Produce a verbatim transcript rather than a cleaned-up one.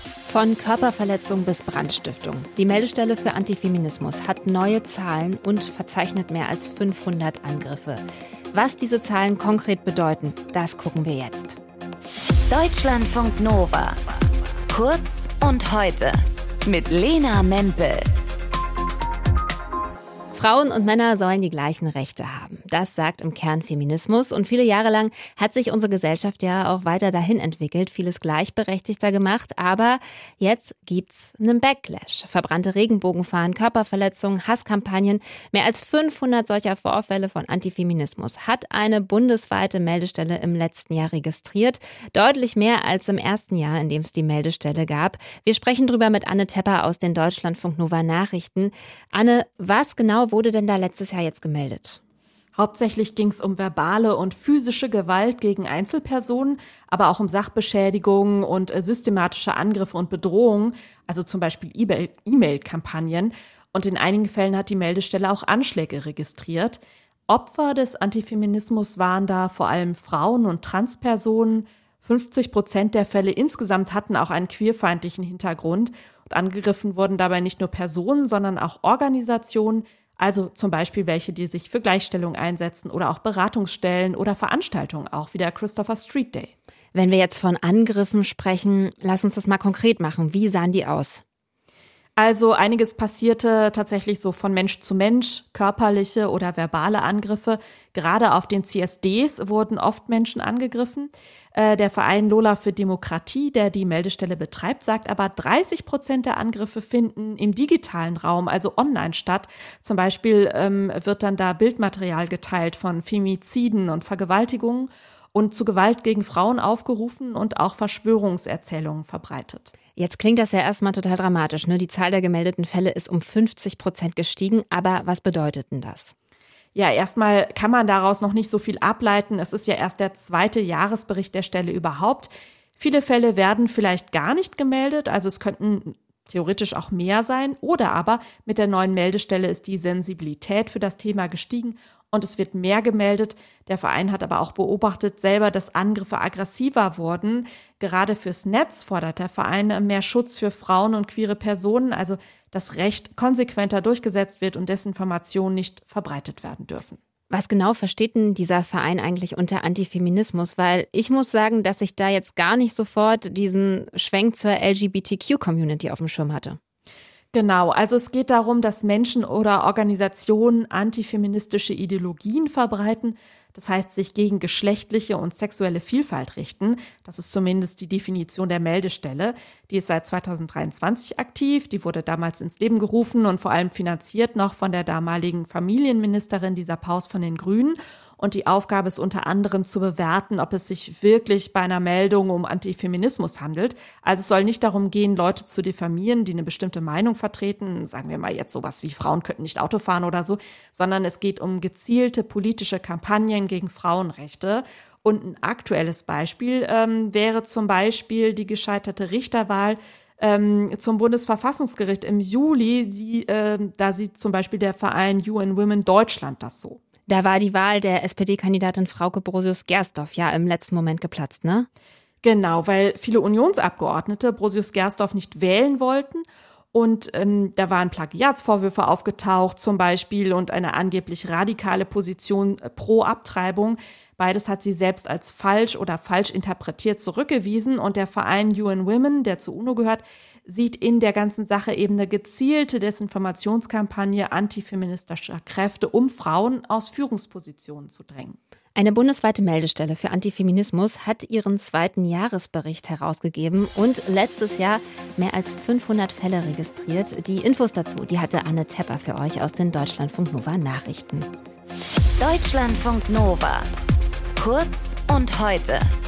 Von Körperverletzung bis Brandstiftung. Die Meldestelle für Antifeminismus hat neue Zahlen und verzeichnet mehr als fünfhundert Angriffe. Was diese Zahlen konkret bedeuten, das gucken wir jetzt. Deutschlandfunk Nova. Kurz und heute mit Lena Mempel. Frauen und Männer sollen die gleichen Rechte haben. Das sagt im Kern Feminismus. Und viele Jahre lang hat sich unsere Gesellschaft ja auch weiter dahin entwickelt, vieles gleichberechtigter gemacht. Aber jetzt gibt's einen Backlash. Verbrannte Regenbogenfahnen, Körperverletzungen, Hasskampagnen. Mehr als fünfhundert solcher Vorfälle von Antifeminismus hat eine bundesweite Meldestelle im letzten Jahr registriert. Deutlich mehr als im ersten Jahr, in dem es die Meldestelle gab. Wir sprechen drüber mit Anne Tepper aus den Deutschlandfunk Nova Nachrichten. Anne, was genau wurde denn da letztes Jahr jetzt gemeldet? Hauptsächlich ging es um verbale und physische Gewalt gegen Einzelpersonen, aber auch um Sachbeschädigungen und äh, systematische Angriffe und Bedrohungen, also zum Beispiel E-Mail-Kampagnen. Und in einigen Fällen hat die Meldestelle auch Anschläge registriert. Opfer des Antifeminismus waren da vor allem Frauen und Transpersonen. fünfzig Prozent der Fälle insgesamt hatten auch einen queerfeindlichen Hintergrund. Und angegriffen wurden dabei nicht nur Personen, sondern auch Organisationen, also zum Beispiel welche, die sich für Gleichstellung einsetzen oder auch Beratungsstellen oder Veranstaltungen, auch wie der Christopher Street Day. Wenn wir jetzt von Angriffen sprechen, lass uns das mal konkret machen. Wie sahen die aus? Also einiges passierte tatsächlich so von Mensch zu Mensch, körperliche oder verbale Angriffe. Gerade auf den C S Ds wurden oft Menschen angegriffen. Äh, der Verein Lola für Demokratie, der die Meldestelle betreibt, sagt aber, dreißig Prozent der Angriffe finden im digitalen Raum, also online statt. Zum Beispiel ähm, wird dann da Bildmaterial geteilt von Femiziden und Vergewaltigungen und zu Gewalt gegen Frauen aufgerufen und auch Verschwörungserzählungen verbreitet. Jetzt klingt das ja erstmal total dramatisch, ne? Die Zahl der gemeldeten Fälle ist um fünfzig Prozent gestiegen. Aber was bedeutet denn das? Ja, erstmal kann man daraus noch nicht so viel ableiten. Es ist ja erst der zweite Jahresbericht der Stelle überhaupt. Viele Fälle werden vielleicht gar nicht gemeldet, also es könnten theoretisch auch mehr sein. Oder aber mit der neuen Meldestelle ist die Sensibilität für das Thema gestiegen und es wird mehr gemeldet. Der Verein hat aber auch beobachtet selber, dass Angriffe aggressiver wurden. Gerade fürs Netz fordert der Verein mehr Schutz für Frauen und queere Personen, also dass Recht konsequenter durchgesetzt wird und Desinformationen nicht verbreitet werden dürfen. Was genau versteht denn dieser Verein eigentlich unter Antifeminismus? Weil ich muss sagen, dass ich da jetzt gar nicht sofort diesen Schwenk zur L G B T Q-Community auf dem Schirm hatte. Genau, also es geht darum, dass Menschen oder Organisationen antifeministische Ideologien verbreiten, das heißt sich gegen geschlechtliche und sexuelle Vielfalt richten. Das ist zumindest die Definition der Meldestelle. Die ist seit zweitausenddreiundzwanzig aktiv, die wurde damals ins Leben gerufen und vor allem finanziert noch von der damaligen Familienministerin Lisa Paus von den Grünen. Und die Aufgabe ist unter anderem zu bewerten, ob es sich wirklich bei einer Meldung um Antifeminismus handelt. Also es soll nicht darum gehen, Leute zu diffamieren, die eine bestimmte Meinung vertreten, sagen wir mal jetzt sowas wie Frauen könnten nicht Auto fahren oder so, sondern es geht um gezielte politische Kampagnen gegen Frauenrechte. Und ein aktuelles Beispiel ähm, wäre zum Beispiel die gescheiterte Richterwahl ähm, zum Bundesverfassungsgericht im Juli. Die, äh, da sieht zum Beispiel der Verein U N Women Deutschland das so. Da war die Wahl der S P D-Kandidatin Frauke Brosius-Gersdorf ja im letzten Moment geplatzt, ne? Genau, weil viele Unionsabgeordnete Brosius-Gersdorf nicht wählen wollten. Und ähm, da waren Plagiatsvorwürfe aufgetaucht zum Beispiel und eine angeblich radikale Position äh, pro Abtreibung. Beides hat sie selbst als falsch oder falsch interpretiert zurückgewiesen. Und der Verein U N Women, der zur UNO gehört, sieht in der ganzen Sache eben eine gezielte Desinformationskampagne antifeministischer Kräfte, um Frauen aus Führungspositionen zu drängen. Eine bundesweite Meldestelle für Antifeminismus hat ihren zweiten Jahresbericht herausgegeben und letztes Jahr mehr als fünfhundert Fälle registriert. Die Infos dazu, die hatte Anne Tepper für euch aus den Deutschlandfunk Nova Nachrichten. Deutschlandfunk Nova. Kurz und heute.